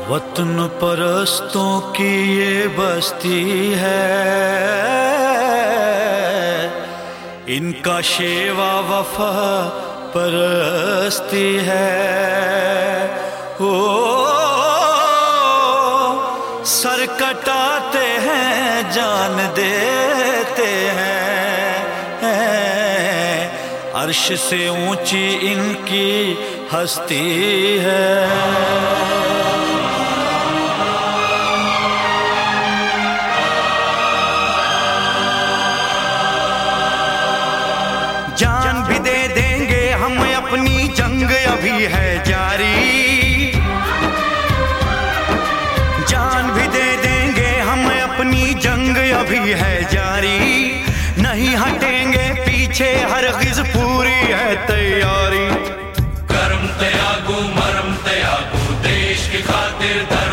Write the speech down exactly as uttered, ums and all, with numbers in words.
वतन परस्तों की ये बस्ती है, इनका शेवा वफा परस्ती है। ओ सर कटाते हैं जान देते हैं, अर्श से ऊंची इनकी हस्ती है। जान भी दे देंगे हम, अपनी जंग अभी है जारी। जान भी दे देंगे हम, अपनी जंग अभी है जारी। नहीं हटेंगे पीछे, हरगिज़ पूरी है तैयारी। कर्म त्यागू मरम त्यागू, देश की खातिर